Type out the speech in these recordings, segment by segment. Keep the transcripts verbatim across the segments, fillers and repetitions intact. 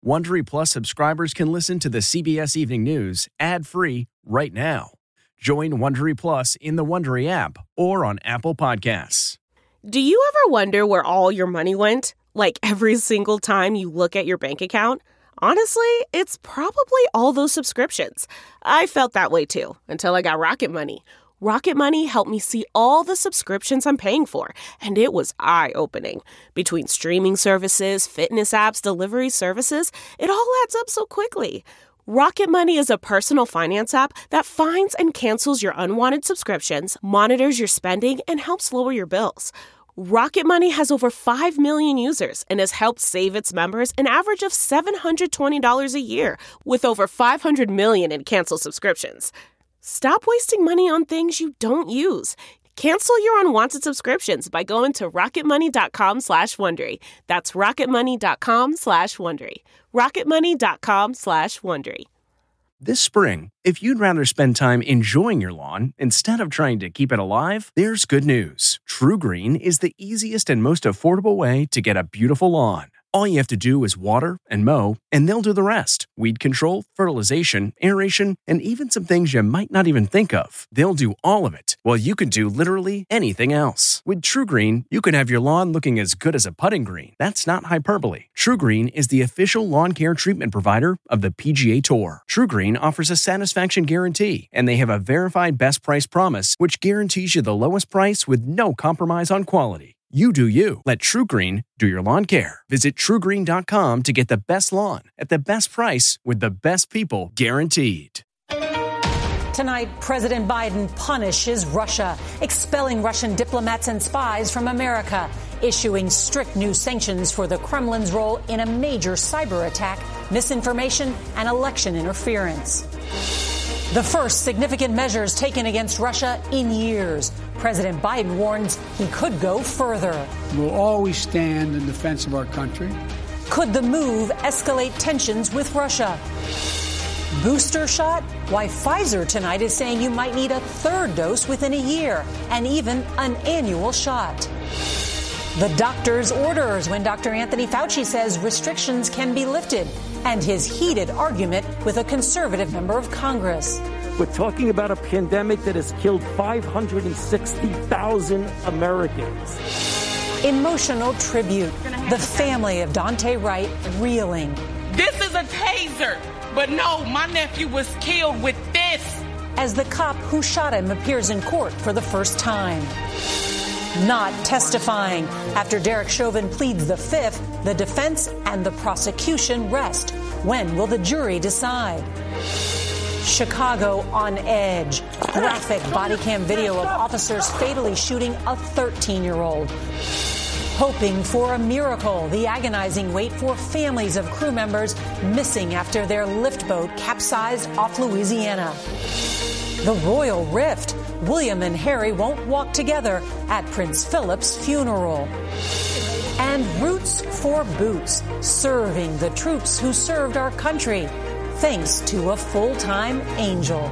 Wondery Plus subscribers can listen to the C B S Evening News ad-free right now. Join Wondery Plus in the Wondery app or on Apple Podcasts. Do you ever wonder where all your money went? Like every single time you look at your bank account? Honestly, it's probably all those subscriptions. I felt that way too, until I got Rocket Money. Rocket Money helped me see all the subscriptions I'm paying for, and it was eye-opening. Between streaming services, fitness apps, delivery services, it all adds up so quickly. Rocket Money is a personal finance app that finds and cancels your unwanted subscriptions, monitors your spending, and helps lower your bills. Rocket Money has over five million users and has helped save its members an average of seven hundred twenty dollars a year, with over five hundred million in canceled subscriptions. Stop wasting money on things you don't use. Cancel your unwanted subscriptions by going to rocketmoney.com slash Wondery. That's rocketmoney.com slash Wondery. rocketmoney.com slash Wondery. This spring, if you'd rather spend time enjoying your lawn instead of trying to keep it alive, there's good news. True Green is the easiest and most affordable way to get a beautiful lawn. All you have to do is water and mow, and they'll do the rest. Weed control, fertilization, aeration, and even some things you might not even think of. They'll do all of it, while you can do literally anything else. With True Green, you can have your lawn looking as good as a putting green. That's not hyperbole. True Green is the official lawn care treatment provider of the P G A Tour. True Green offers a satisfaction guarantee, and they have a verified best price promise, which guarantees you the lowest price with no compromise on quality. You do you. Let True Green do your lawn care. Visit true green dot com to get the best lawn at the best price with the best people guaranteed. Tonight, President Biden punishes Russia, expelling Russian diplomats and spies from America, issuing strict new sanctions for the Kremlin's role in a major cyber attack, misinformation, and election interference. The first significant measures taken against Russia in years. President Biden warns he could go further. We'll always stand in defense of our country. Could the move escalate tensions with Russia? Booster shot? Why Pfizer tonight is saying you might need a third dose within a year and even an annual shot. The doctor's orders when Doctor Anthony Fauci says restrictions can be lifted, and his heated argument with a conservative member of Congress. We're talking about a pandemic that has killed five hundred sixty thousand Americans. Emotional tribute. The family of Dante Wright reeling. This is a taser, but no, my nephew was killed with this. As the cop who shot him appears in court for the first time. Not testifying. After Derek Chauvin pleads the fifth, the defense and the prosecution rest. When will the jury decide? Chicago on edge. Graphic body cam video of officers fatally shooting a thirteen-year-old. Hoping for a miracle, the agonizing wait for families of crew members missing after their lift boat capsized off Louisiana. The royal rift. William and Harry won't walk together at Prince Philip's funeral. And Roots for Boots, serving the troops who served our country, thanks to a full-time angel.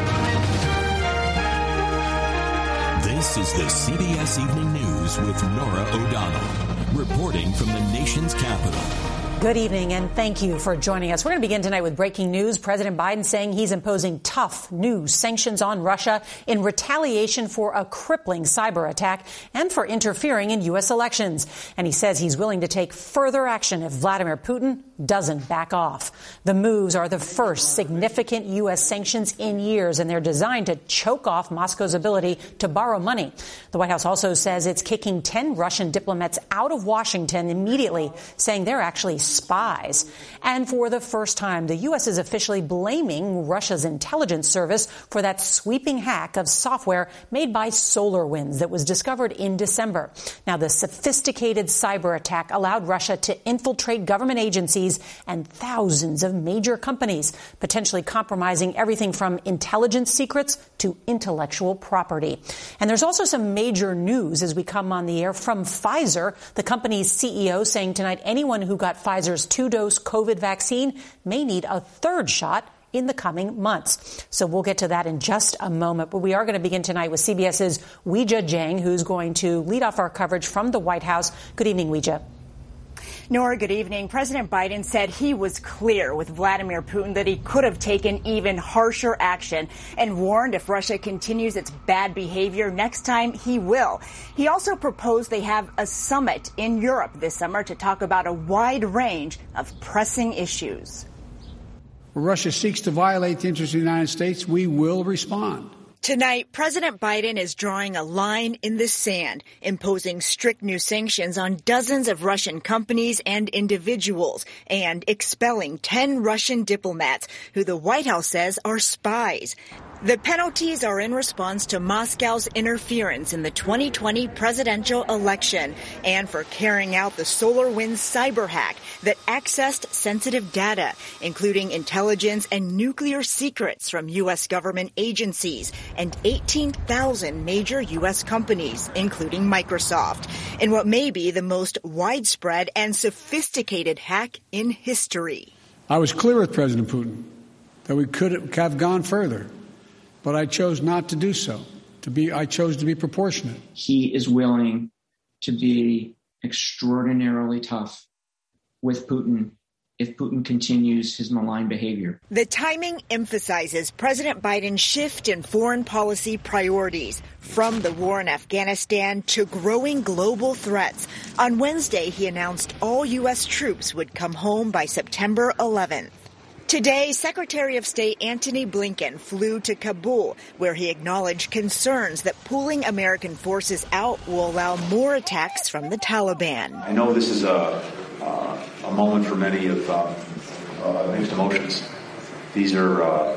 This is the C B S Evening News with Norah O'Donnell, reporting from the nation's capital. Good evening, and thank you for joining us. We're going to begin tonight with breaking news. President Biden saying he's imposing tough new sanctions on Russia in retaliation for a crippling cyber attack and for interfering in U S elections. And he says he's willing to take further action if Vladimir Putin doesn't back off. The moves are the first significant U S sanctions in years, and they're designed to choke off Moscow's ability to borrow money. The White House also says it's kicking ten Russian diplomats out of Washington immediately, saying they're actually spies. And for the first time, the U S is officially blaming Russia's intelligence service for that sweeping hack of software made by SolarWinds that was discovered in December. Now, the sophisticated cyber attack allowed Russia to infiltrate government agencies and thousands of major companies, potentially compromising everything from intelligence secrets to intellectual property. And there's also some major news as we come on the air from Pfizer, the company's C E O saying tonight anyone who got Pfizer's two-dose COVID vaccine may need a third shot in the coming months. So we'll get to that in just a moment. But we are going to begin tonight with CBS's Weijia Jiang, who's going to lead off our coverage from the White House. Good evening, Weijia. Nora, good evening. President Biden said he was clear with Vladimir Putin that he could have taken even harsher action and warned if Russia continues its bad behavior next time, he will. He also proposed they have a summit in Europe this summer to talk about a wide range of pressing issues. When Russia seeks to violate the interests of the United States, we will respond. Tonight, President Biden is drawing a line in the sand, imposing strict new sanctions on dozens of Russian companies and individuals, and expelling ten Russian diplomats who the White House says are spies. The penalties are in response to Moscow's interference in the twenty twenty presidential election and for carrying out the SolarWinds cyber hack that accessed sensitive data, including intelligence and nuclear secrets from U S government agencies and eighteen thousand major U S companies, including Microsoft, in what may be the most widespread and sophisticated hack in history. I was clear with President Putin that we could have gone further. But I chose not to do so. To be, I chose to be proportionate. He is willing to be extraordinarily tough with Putin if Putin continues his malign behavior. The timing emphasizes President Biden's shift in foreign policy priorities, from the war in Afghanistan to growing global threats. On Wednesday, he announced all U S troops would come home by September eleventh. Today, Secretary of State Antony Blinken flew to Kabul, where he acknowledged concerns that pulling American forces out will allow more attacks from the Taliban. I know this is a, uh, a moment for many of uh, uh, mixed emotions. These are uh,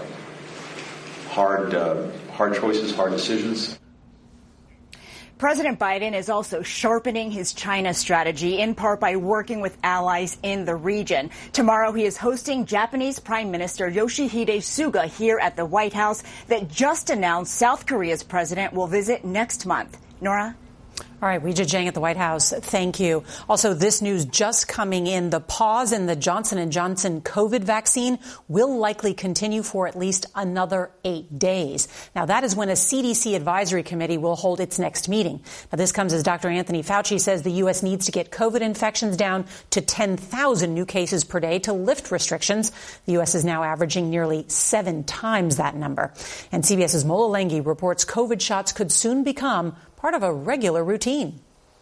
hard, uh, hard choices, hard decisions. President Biden is also sharpening his China strategy, in part by working with allies in the region. Tomorrow, he is hosting Japanese Prime Minister Yoshihide Suga here at the White House that just announced South Korea's president will visit next month. Nora? All right, Weijia Jiang at the White House, thank you. Also, this news just coming in, the pause in the Johnson and Johnson COVID vaccine will likely continue for at least another eight days. Now, that is when a C D C advisory committee will hold its next meeting. Now, this comes as Doctor Anthony Fauci says the U S needs to get COVID infections down to ten thousand new cases per day to lift restrictions. The U S is now averaging nearly seven times that number. And CBS's Mola Lenghi reports COVID shots could soon become part of a regular routine.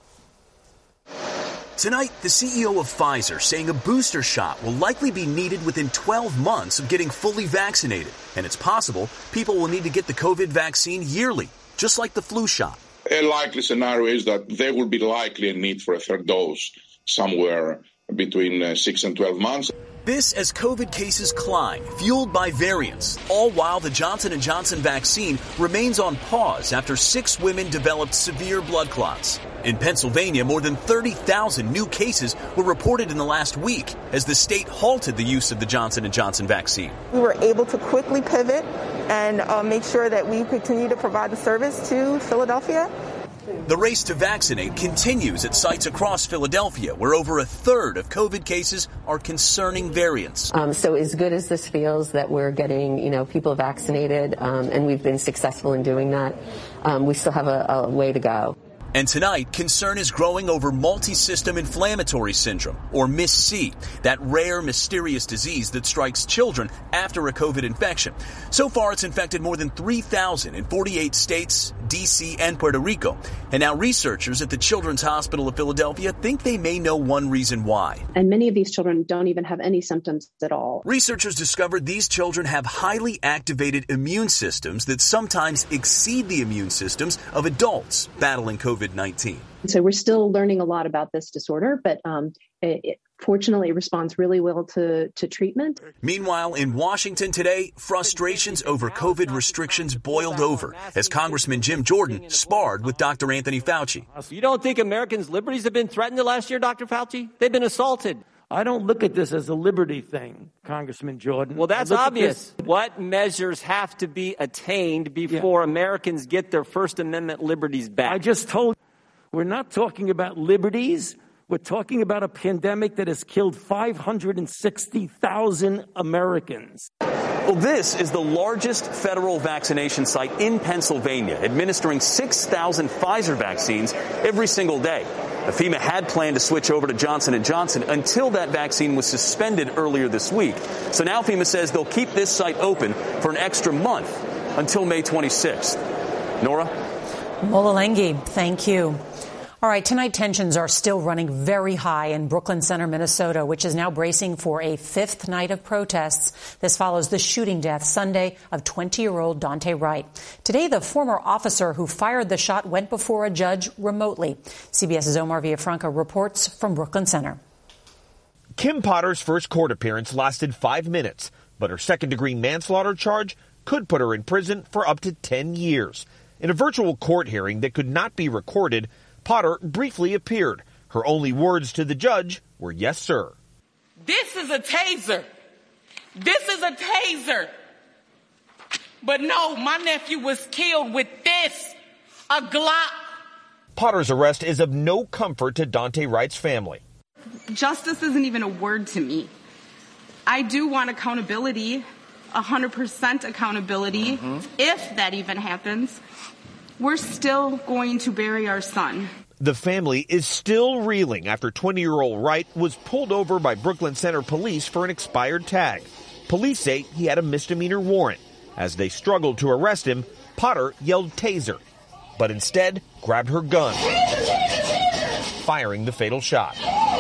Tonight, the C E O of Pfizer saying a booster shot will likely be needed within twelve months of getting fully vaccinated. And it's possible people will need to get the COVID vaccine yearly, just like the flu shot. A likely scenario is that there will be likely a need for a third dose somewhere between uh, six and twelve months. This as COVID cases climb, fueled by variants, all while the Johnson and Johnson vaccine remains on pause after six women developed severe blood clots. In Pennsylvania, more than thirty thousand new cases were reported in the last week as the state halted the use of the Johnson and Johnson vaccine. We were able to quickly pivot and uh, make sure that we continue to provide the service to Philadelphia. The race to vaccinate continues at sites across Philadelphia, where over a third of COVID cases are concerning variants. Um, so as good as this feels that we're getting, you know, people vaccinated, um, and we've been successful in doing that, um, we still have a, a way to go. And tonight, concern is growing over multi-system inflammatory syndrome, or M I S C, that rare, mysterious disease that strikes children after a COVID infection. So far, it's infected more than three thousand in forty-eight states, D C, and Puerto Rico. And now researchers at the Children's Hospital of Philadelphia think they may know one reason why. And many of these children don't even have any symptoms at all. Researchers discovered these children have highly activated immune systems that sometimes exceed the immune systems of adults battling COVID nineteen. So we're still learning a lot about this disorder, but um, it, it fortunately responds really well to, to treatment. Meanwhile, in Washington today, frustrations over COVID restrictions boiled over as Congressman Jim Jordan sparred with Doctor Anthony Fauci. You don't think Americans' liberties have been threatened the last year, Doctor Fauci? They've been assaulted. I don't look at this as a liberty thing, Congressman Jordan. Well, that's obvious. What measures have to be attained before yeah. Americans get their First Amendment liberties back? I just told you, we're not talking about liberties. We're talking about a pandemic that has killed five hundred sixty thousand Americans. Well, this is the largest federal vaccination site in Pennsylvania, administering six thousand Pfizer vaccines every single day. FEMA had planned to switch over to Johnson and Johnson until that vaccine was suspended earlier this week. So now FEMA says they'll keep this site open for an extra month until May twenty-sixth. Nora? Molalengi, thank you. All right, tonight tensions are still running very high in Brooklyn Center, Minnesota, which is now bracing for a fifth night of protests. This follows the shooting death Sunday of twenty-year-old Daunte Wright. Today, the former officer who fired the shot went before a judge remotely. CBS's Omar Villafranca reports from Brooklyn Center. Kim Potter's first court appearance lasted five minutes, but her second-degree manslaughter charge could put her in prison for up to ten years. In a virtual court hearing that could not be recorded, Potter briefly appeared. Her only words to the judge were, "Yes, sir." This is a taser. This is a taser. But no, my nephew was killed with this, a Glock. Potter's arrest is of no comfort to Daunte Wright's family. Justice isn't even a word to me. I do want accountability, one hundred percent accountability, mm-hmm. if that even happens. We're still going to bury our son. The family is still reeling after twenty-year-old Wright was pulled over by Brooklyn Center police for an expired tag. Police say he had a misdemeanor warrant. As they struggled to arrest him, Potter yelled taser, but instead grabbed her gun, firing the fatal shot.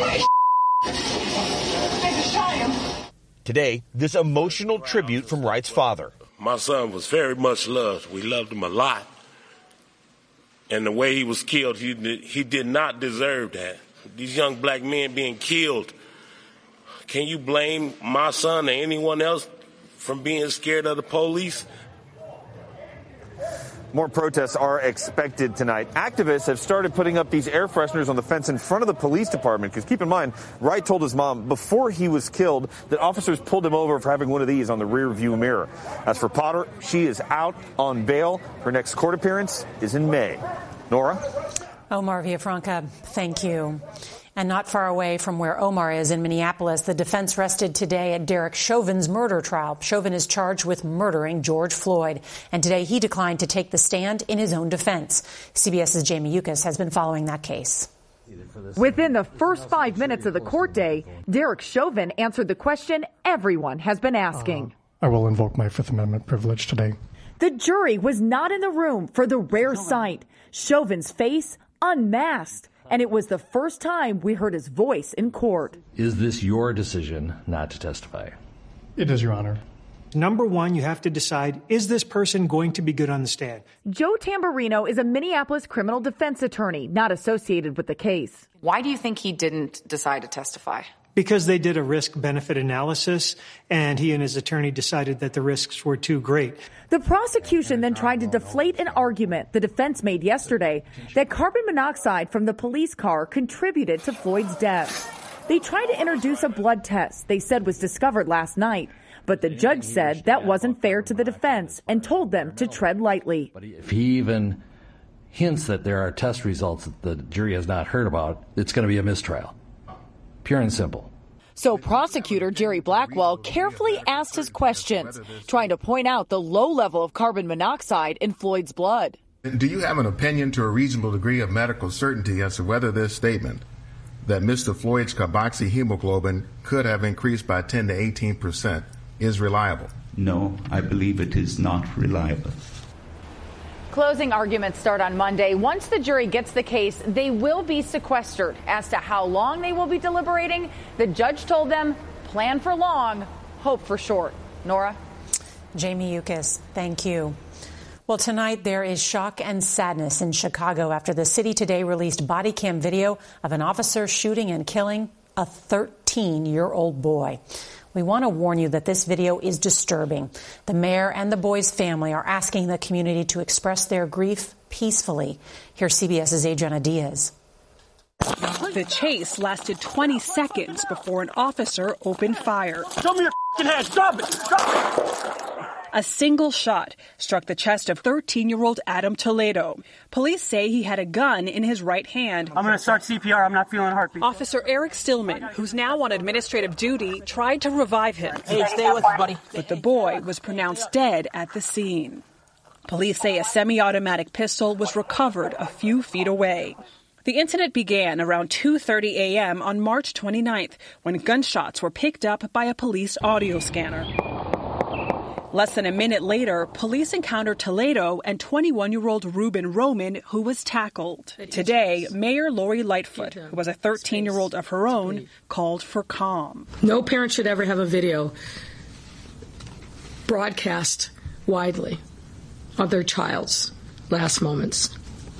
Today, this emotional tribute from Wright's father. My son was very much loved. We loved him a lot. And the way he was killed, he did, he did not deserve that. These young black men being killed. Can you blame my son or anyone else from being scared of the police? More protests are expected tonight. Activists have started putting up these air fresheners on the fence in front of the police department. Because keep in mind, Wright told his mom before he was killed that officers pulled him over for having one of these on the rear view mirror. As for Potter, she is out on bail. Her next court appearance is in May. Nora? Omar Villafranca, thank you. And not far away from where Omar is in Minneapolis, the defense rested today at Derek Chauvin's murder trial. Chauvin is charged with murdering George Floyd. And today he declined to take the stand in his own defense. CBS's Jamie Yuccas has been following that case. Within the first five minutes of the court day, Derek Chauvin answered the question everyone has been asking. Uh, I will invoke my Fifth Amendment privilege today. The jury was not in the room for the rare sight. Chauvin's face unmasked. And it was the first time we heard his voice in court. Is this your decision not to testify? It is, Your Honor. Number one, you have to decide, is this person going to be good on the stand? Joe Tamburino is a Minneapolis criminal defense attorney not associated with the case. Why do you think he didn't decide to testify? Because they did a risk-benefit analysis, and he and his attorney decided that the risks were too great. The prosecution then tried to deflate an argument the defense made yesterday that carbon monoxide from the police car contributed to Floyd's death. They tried to introduce a blood test they said was discovered last night, but the judge said that wasn't fair to the defense and told them to tread lightly. If he even hints that there are test results that the jury has not heard about, it's going to be a mistrial. Pure and simple. So prosecutor Jerry Blackwell carefully asked his questions, trying to point out the low level of carbon monoxide in Floyd's blood. Do you have an opinion to a reasonable degree of medical certainty as to whether this statement that Mister Floyd's carboxyhemoglobin could have increased by ten to eighteen percent is reliable? No, I believe it is not reliable. Closing arguments start on Monday. Once the jury gets the case, they will be sequestered. As to how long they will be deliberating, the judge told them, plan for long, hope for short. Nora? Jamie Yuccas, thank you. Well, tonight there is shock and sadness in Chicago after the city today released body cam video of an officer shooting and killing a thirteen-year-old boy. We want to warn you that this video is disturbing. The mayor and the boy's family are asking the community to express their grief peacefully. Here's CBS's Adriana Diaz. The chase lasted twenty seconds before an officer opened fire. Show me your f***ing hands. Stop it. Stop it. A single shot struck the chest of thirteen-year-old Adam Toledo. Police say he had a gun in his right hand. I'm going to start C P R. I'm not feeling a heartbeat. Officer Eric Stillman, who's now on administrative duty, tried to revive him. Hey, stay with me, buddy. But the boy was pronounced dead at the scene. Police say a semi-automatic pistol was recovered a few feet away. The incident began around two thirty a.m. on March twenty-ninth when gunshots were picked up by a police audio scanner. Less than a minute later, police encountered Toledo and twenty-one-year-old Ruben Roman, who was tackled. Today, Mayor Lori Lightfoot, who was a thirteen-year-old of her own, called for calm. No parent should ever have a video broadcast widely of their child's last moments.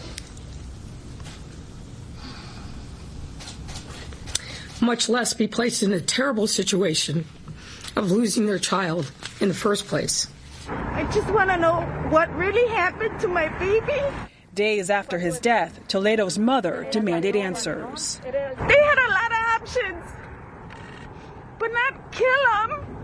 Much less be placed in a terrible situation of losing their child in the first place. I just want to know what really happened to my baby. Days after his death, Toledo's mother demanded answers. They had a lot of options, but not kill him.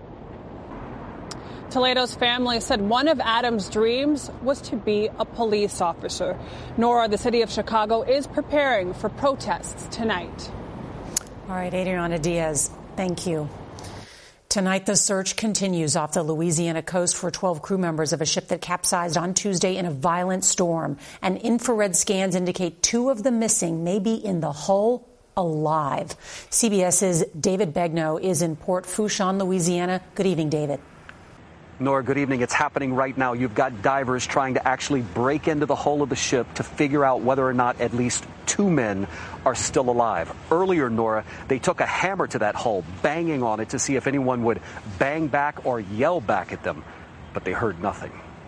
Toledo's family said one of Adam's dreams was to be a police officer. Nora, the city of Chicago is preparing for protests tonight. All right, Adriana Diaz, thank you. Tonight, the search continues off the Louisiana coast for twelve crew members of a ship that capsized on Tuesday in a violent storm. And infrared scans indicate two of the missing may be in the hull alive. CBS's David Begnaud is in Port Fourchon, Louisiana. Good evening, David. Nora, good evening. It's happening right now. You've got divers trying to actually break into the hull of the ship to figure out whether or not at least two men are still alive. Earlier, Nora, they took a hammer to that hull, banging on it to see if anyone would bang back or yell back at them, but they heard nothing.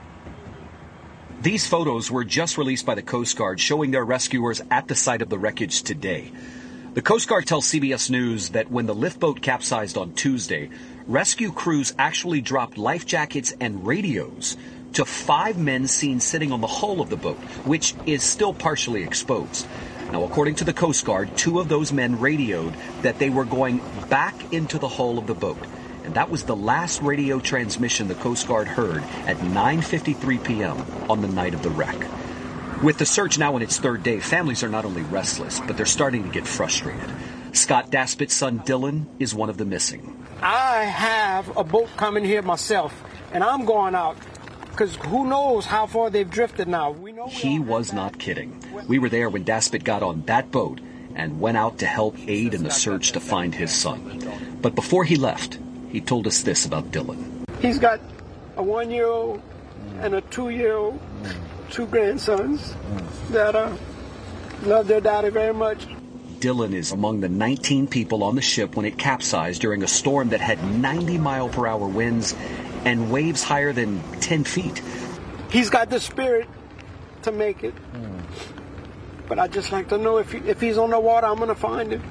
These photos were just released by the Coast Guard showing their rescuers at the site of the wreckage today. The Coast Guard tells C B S News that when the lift boat capsized on Tuesday, rescue crews actually dropped life jackets and radios to five men seen sitting on the hull of the boat, which is still partially exposed. Now, according to the Coast Guard, two of those men radioed that they were going back into the hull of the boat. And that was the last radio transmission the Coast Guard heard at nine fifty-three p.m. on the night of the wreck. With the search now in its third day, families are not only restless, but they're starting to get frustrated. Scott Daspit's son, Dylan, is one of the missing. I have a boat coming here myself, and I'm going out, because who knows how far they've drifted now. We know he was not kidding. We were there when Daspit got on that boat and went out to help aid in the search to find his son. But before he left, he told us this about Dylan. He's got a one-year-old and a two-year-old, two grandsons that uh, love their daddy very much. Dylan is among the nineteen people on the ship when it capsized during a storm that had ninety mile per hour winds and waves higher than ten feet. He's got the spirit to make it. Mm. But I'd just like to know if, he, if he's on the water, I'm going to find him.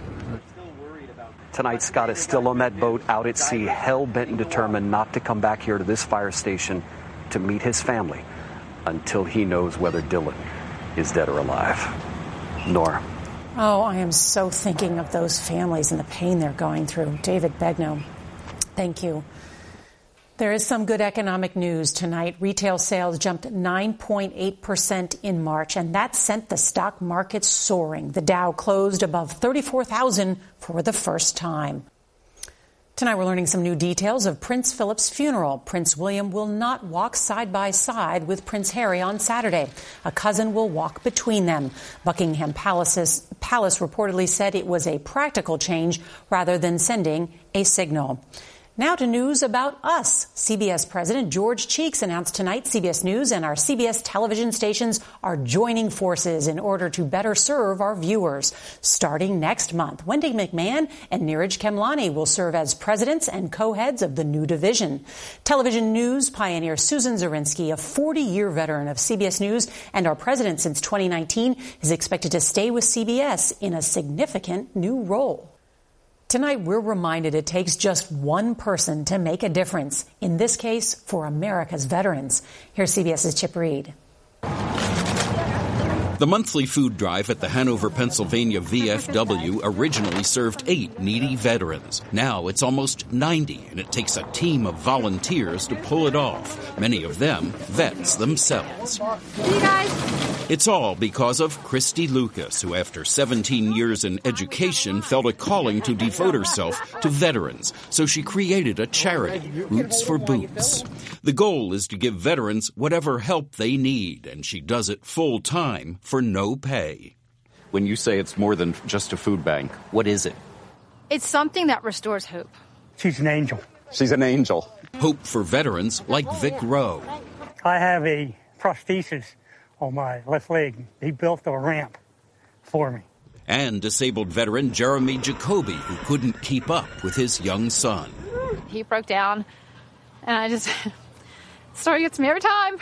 Tonight, Scott is still on that boat out at sea, hell-bent and determined not to come back here to this fire station to meet his family until he knows whether Dylan is dead or alive. Nora. Oh, I am so thinking of those families and the pain they're going through. David Begnaud, thank you. There is some good economic news tonight. Retail sales jumped nine point eight percent in March, and that sent the stock market soaring. The Dow closed above thirty-four thousand for the first time. Tonight, we're learning some new details of Prince Philip's funeral. Prince William will not walk side by side with Prince Harry on Saturday. A cousin will walk between them. Buckingham Palace's, Palace reportedly said it was a practical change rather than sending a signal. Now to news about us. C B S President George Cheeks announced tonight C B S News and our C B S television stations are joining forces in order to better serve our viewers. Starting next month, Wendy McMahon and Neeraj Kemlani will serve as presidents and co-heads of the new division. Television news pioneer Susan Zirinsky, a forty-year veteran of C B S News and our president since twenty nineteen, is expected to stay with C B S in a significant new role. Tonight, we're reminded it takes just one person to make a difference, in this case, for America's veterans. Here's CBS's Chip Reed. The monthly food drive at the Hanover, Pennsylvania V F W originally served eight needy veterans. Now it's almost ninety, and it takes a team of volunteers to pull it off, many of them vets themselves. Hey guys. It's all because of Christy Lucas, who after seventeen years in education felt a calling to devote herself to veterans. So she created a charity, Roots for Boots. The goal is to give veterans whatever help they need, and she does it full time for no pay. When you say it's more than just a food bank, what is it? It's something that restores hope. She's an angel. She's an angel. Hope for veterans like Vic Rowe. I have a prosthesis on my left leg. He built a ramp for me. And disabled veteran Jeremy Jacoby, who couldn't keep up with his young son. He broke down, and I just... the story gets me every time.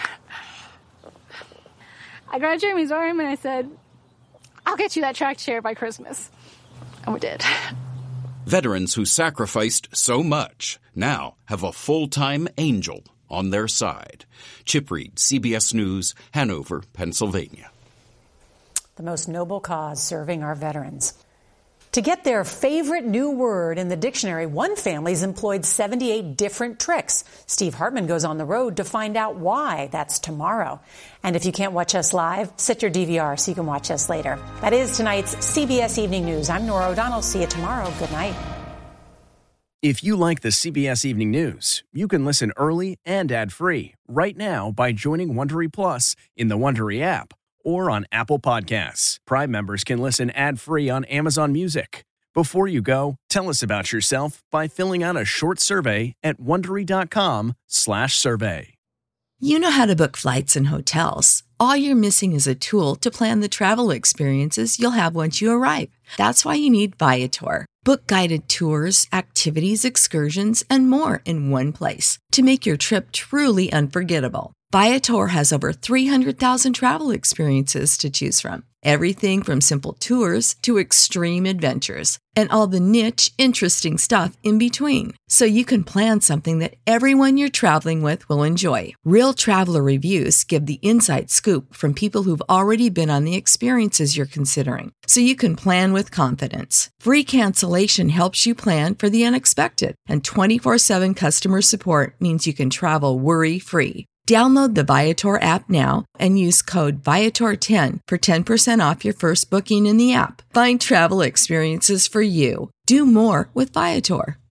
I grabbed Jeremy's arm, and I said, I'll get you that track chair by Christmas. And we did. Veterans who sacrificed so much now have a full-time angel on their side. Chip Reed, C B S News, Hanover, Pennsylvania. The most noble cause serving our veterans. To get their favorite new word in the dictionary, one family's employed seventy-eight different tricks. Steve Hartman goes on the road to find out why. That's tomorrow. And if you can't watch us live, set your D V R so you can watch us later. That is tonight's C B S Evening News. I'm Nora O'Donnell. See you tomorrow. Good night. If you like the C B S Evening News, you can listen early and ad-free right now by joining Wondery Plus in the Wondery app or on Apple Podcasts. Prime members can listen ad-free on Amazon Music. Before you go, tell us about yourself by filling out a short survey at Wondery.com slash survey. You know how to book flights and hotels. All you're missing is a tool to plan the travel experiences you'll have once you arrive. That's why you need Viator. Book guided tours, activities, excursions, and more in one place to make your trip truly unforgettable. Viator has over three hundred thousand travel experiences to choose from. Everything from simple tours to extreme adventures and all the niche, interesting stuff in between. So you can plan something that everyone you're traveling with will enjoy. Real traveler reviews give the inside scoop from people who've already been on the experiences you're considering. So you can plan with confidence. Free cancellation helps you plan for the unexpected. And twenty-four seven customer support means you can travel worry-free. Download the Viator app now and use code Viator ten for ten percent off your first booking in the app. Find travel experiences for you. Do more with Viator.